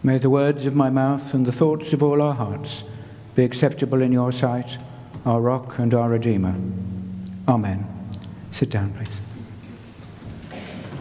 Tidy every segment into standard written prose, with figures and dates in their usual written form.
May the words of my mouth and the thoughts of all our hearts be acceptable in your sight, our rock and our Redeemer. Amen. Sit down, please.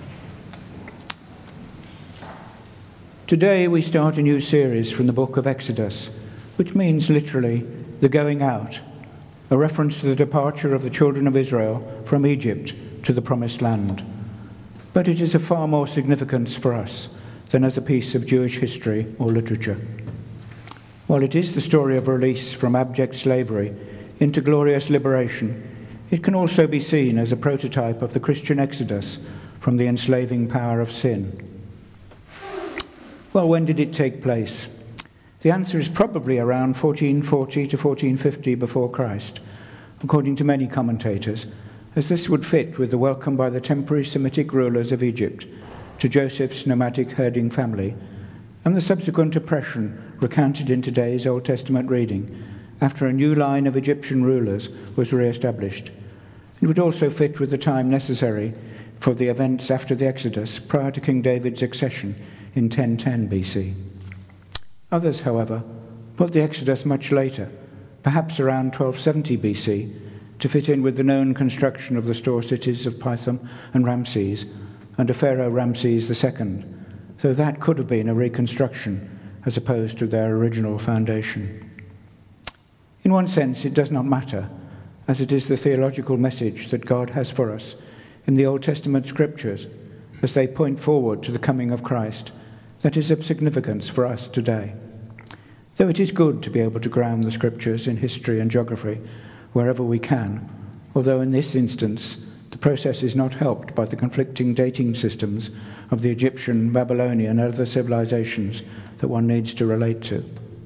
Today we start a new series from the book of Exodus, which means literally the going out, a reference to the departure of the children of Israel from Egypt to the Promised Land. But it is of far more significance for us than as a piece of Jewish history or literature. While it is the story of release from abject slavery into glorious liberation, it can also be seen as a prototype of the Christian exodus from the enslaving power of sin. Well, when did it take place? The answer is probably around 1440 to 1450 before Christ, according to many commentators, as this would fit with the welcome by the temporary Semitic rulers of Egypt to Joseph's nomadic herding family, and the subsequent oppression recounted in today's Old Testament reading after a new line of Egyptian rulers was re-established. It would also fit with the time necessary for the events after the Exodus prior to King David's accession in 1010 BC. Others, however, put the Exodus much later, perhaps around 1270 BC, to fit in with the known construction of the store cities of Pithom and Ramses under Pharaoh Ramses II, so that could have been a reconstruction as opposed to their original foundation. In one sense, it does not matter, as it is the theological message that God has for us in the Old Testament scriptures as they point forward to the coming of Christ that is of significance for us today. Though it is good to be able to ground the scriptures in history and geography wherever we can, although in this instance the process is not helped by the conflicting dating systems of the Egyptian, Babylonian, and other civilizations that one needs to relate to.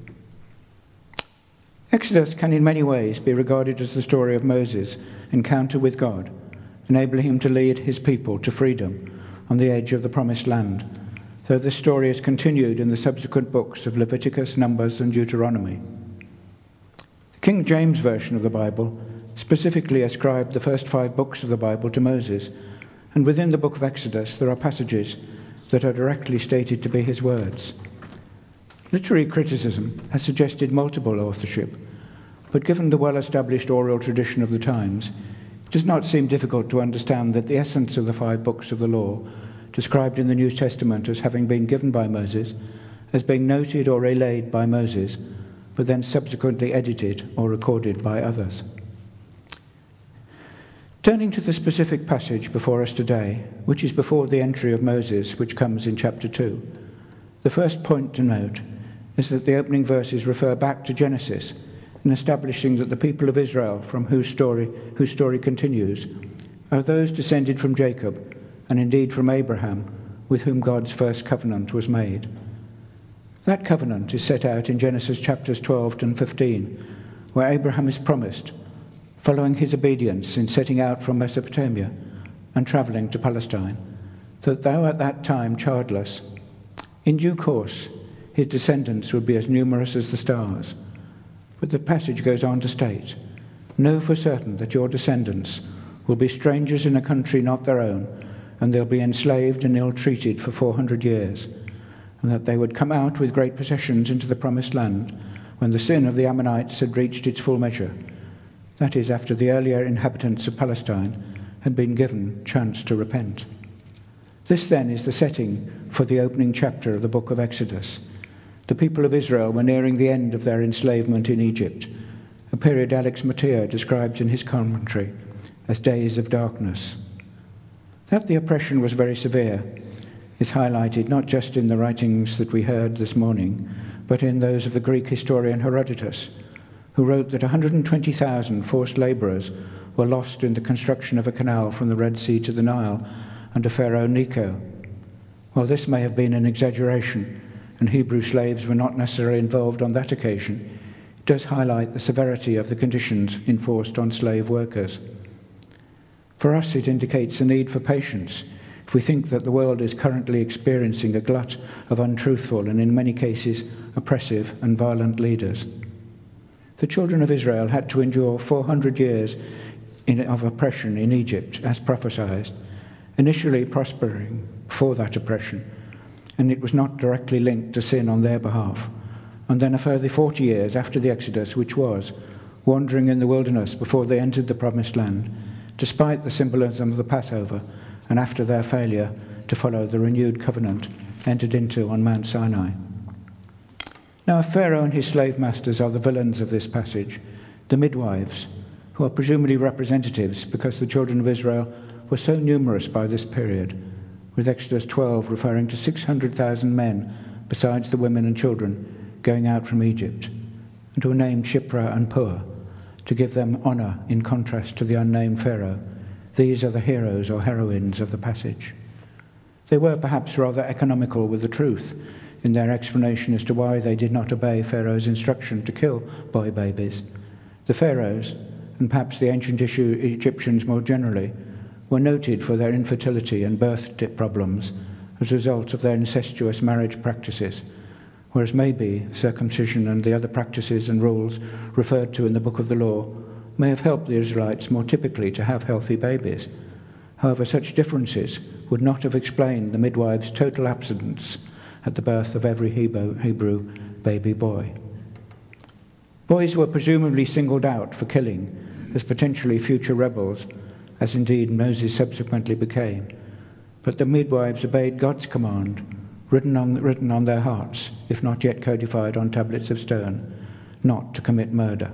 Exodus can in many ways be regarded as the story of Moses' encounter with God, enabling him to lead his people to freedom on the edge of the Promised Land, though this story is continued in the subsequent books of Leviticus, Numbers, and Deuteronomy. The King James Version of the Bible specifically ascribed the first 5 books of the Bible to Moses, and within the book of Exodus there are passages that are directly stated to be his words. Literary criticism has suggested multiple authorship, but given the well-established oral tradition of the times, it does not seem difficult to understand that the essence of the 5 books of the law, described in the New Testament as having been given by Moses, as being noted or relayed by Moses, but then subsequently edited or recorded by others. Turning to the specific passage before us today, which is before the entry of Moses, which comes in chapter 2, the first point to note is that the opening verses refer back to Genesis in establishing that the people of Israel, from whose story continues, are those descended from Jacob, and indeed from Abraham, with whom God's first covenant was made. That covenant is set out in Genesis chapters 12 and 15, where Abraham is promised, following his obedience in setting out from Mesopotamia and travelling to Palestine, that though at that time childless, in due course his descendants would be as numerous as the stars. But the passage goes on to state, "Know for certain that your descendants will be strangers in a country not their own, and they'll be enslaved and ill-treated for 400 years, and that they would come out with great possessions into the Promised Land when the sin of the Ammonites had reached its full measure." That is, after the earlier inhabitants of Palestine had been given chance to repent. This then is the setting for the opening chapter of the book of Exodus. The people of Israel were nearing the end of their enslavement in Egypt, a period Alex Motyer describes in his commentary as days of darkness. That the oppression was very severe is highlighted not just in the writings that we heard this morning, but in those of the Greek historian Herodotus, who wrote that 120,000 forced laborers were lost in the construction of a canal from the Red Sea to the Nile under Pharaoh Necho. While this may have been an exaggeration, and Hebrew slaves were not necessarily involved on that occasion, it does highlight the severity of the conditions enforced on slave workers. For us, it indicates a need for patience if we think that the world is currently experiencing a glut of untruthful and in many cases oppressive and violent leaders. The children of Israel had to endure 400 years of oppression in Egypt, as prophesied, initially prospering for that oppression, and it was not directly linked to sin on their behalf. And then a further 40 years after the Exodus, which was wandering in the wilderness before they entered the Promised Land, despite the symbolism of the Passover, and after their failure to follow the renewed covenant entered into on Mount Sinai. Now, if Pharaoh and his slave masters are the villains of this passage, the midwives, who are presumably representatives because the children of Israel were so numerous by this period, with Exodus 12 referring to 600,000 men besides the women and children going out from Egypt, and who are named Shiphrah and Puah to give them honor in contrast to the unnamed Pharaoh. These are the heroes or heroines of the passage. They were perhaps rather economical with the truth in their explanation as to why they did not obey Pharaoh's instruction to kill boy babies. The pharaohs, and perhaps the ancient Egyptians more generally, were noted for their infertility and birth problems as a result of their incestuous marriage practices, whereas maybe circumcision and the other practices and rules referred to in the Book of the Law may have helped the Israelites more typically to have healthy babies. However, such differences would not have explained the midwives' total absence at the birth of every Hebrew baby boy. Boys were presumably singled out for killing as potentially future rebels, as indeed Moses subsequently became. But the midwives obeyed God's command, written on their hearts, if not yet codified on tablets of stone, not to commit murder.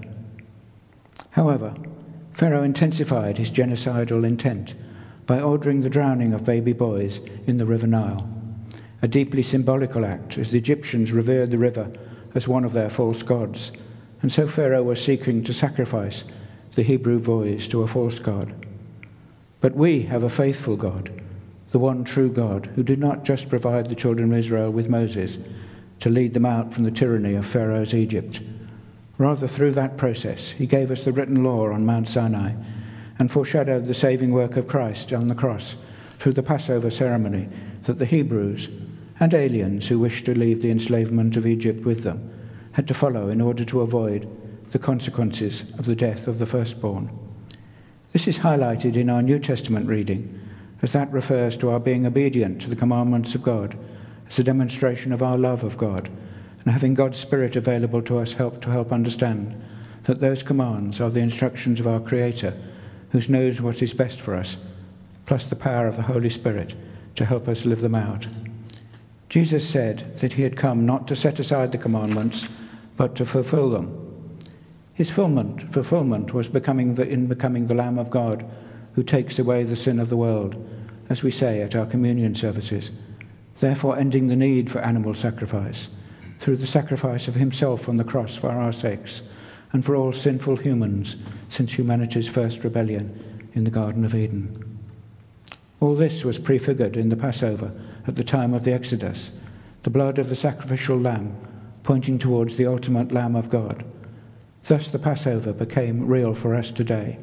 However, Pharaoh intensified his genocidal intent by ordering the drowning of baby boys in the River Nile, a deeply symbolical act as the Egyptians revered the river as one of their false gods, and so Pharaoh was seeking to sacrifice the Hebrew boys to a false god. But we have a faithful God, the one true God, who did not just provide the children of Israel with Moses to lead them out from the tyranny of Pharaoh's Egypt. Rather, through that process, he gave us the written law on Mount Sinai and foreshadowed the saving work of Christ on the cross through the Passover ceremony that the Hebrews and aliens who wished to leave the enslavement of Egypt with them had to follow in order to avoid the consequences of the death of the firstborn. This is highlighted in our New Testament reading, as that refers to our being obedient to the commandments of God as a demonstration of our love of God, and having God's Spirit available to us to help understand that those commands are the instructions of our Creator, who knows what is best for us, plus the power of the Holy Spirit to help us live them out. Jesus said that he had come not to set aside the commandments, but to fulfill them. His fulfillment was becoming the Lamb of God who takes away the sin of the world, as we say at our communion services, therefore ending the need for animal sacrifice through the sacrifice of himself on the cross for our sakes and for all sinful humans since humanity's first rebellion in the Garden of Eden. All this was prefigured in the Passover at the time of the Exodus, the blood of the sacrificial lamb pointing towards the ultimate Lamb of God. Thus the Passover became real for us today.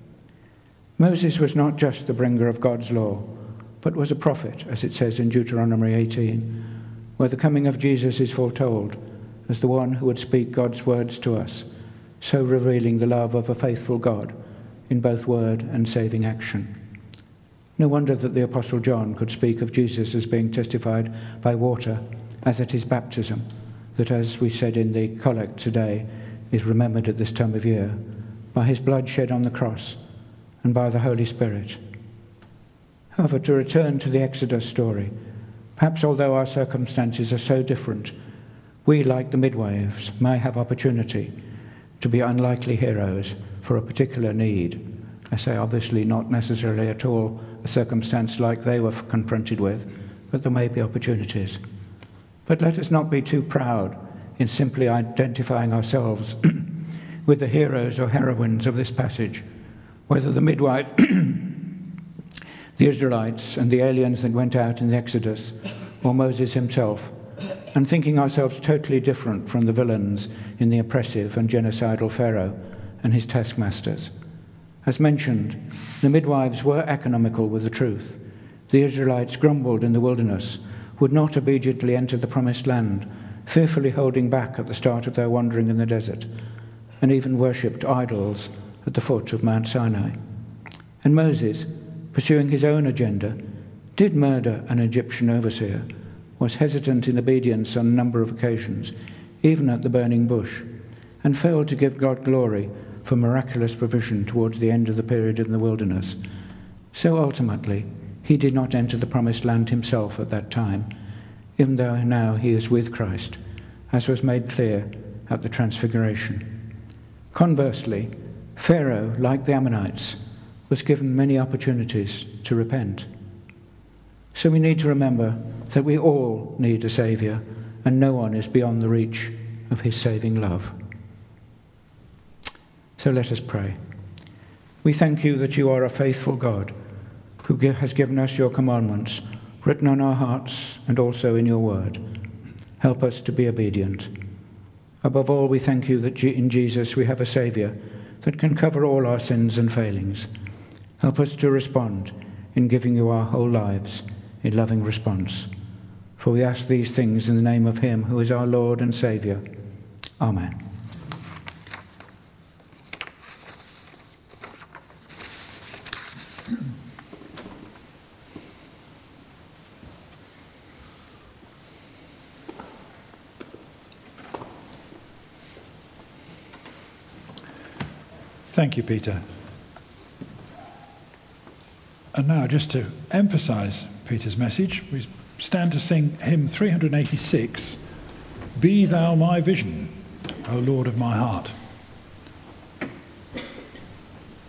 Moses was not just the bringer of God's law, but was a prophet, as it says in Deuteronomy 18, where the coming of Jesus is foretold as the one who would speak God's words to us, so revealing the love of a faithful God in both word and saving action. No wonder that the Apostle John could speak of Jesus as being testified by water, as at his baptism, that, as we said in the collect today, is remembered at this time of year, by his blood shed on the cross and by the Holy Spirit. However, to return to the Exodus story, perhaps although our circumstances are so different, we, like the midwives, may have opportunity to be unlikely heroes for a particular need. I say obviously not necessarily at all a circumstance like they were confronted with, but there may be opportunities. But let us not be too proud in simply identifying ourselves with the heroes or heroines of this passage, whether the midwives, the Israelites and the aliens that went out in the Exodus, or Moses himself, and thinking ourselves totally different from the villains in the oppressive and genocidal Pharaoh and his taskmasters. As mentioned, the midwives were economical with the truth. The Israelites grumbled in the wilderness, would not obediently enter the promised land, fearfully holding back at the start of their wandering in the desert, and even worshipped idols at the foot of Mount Sinai. And Moses, pursuing his own agenda, did murder an Egyptian overseer, was hesitant in obedience on a number of occasions, even at the burning bush, and failed to give God glory for miraculous provision towards the end of the period in the wilderness. So ultimately, he did not enter the promised land himself at that time, even though now he is with Christ, as was made clear at the Transfiguration. Conversely, Pharaoh, like the Ammonites, was given many opportunities to repent. So we need to remember that we all need a Saviour, and no one is beyond the reach of his saving love. So let us pray. We thank you that you are a faithful God, who has given us your commandments, written on our hearts and also in your word. Help us to be obedient. Above all, we thank you that in Jesus we have a Saviour that can cover all our sins and failings. Help us to respond in giving you our whole lives in loving response. For we ask these things in the name of him who is our Lord and Saviour. Amen. Thank you, Peter. And now, just to emphasize Peter's message, we stand to sing hymn 386, Be Thou My Vision, O Lord of my heart.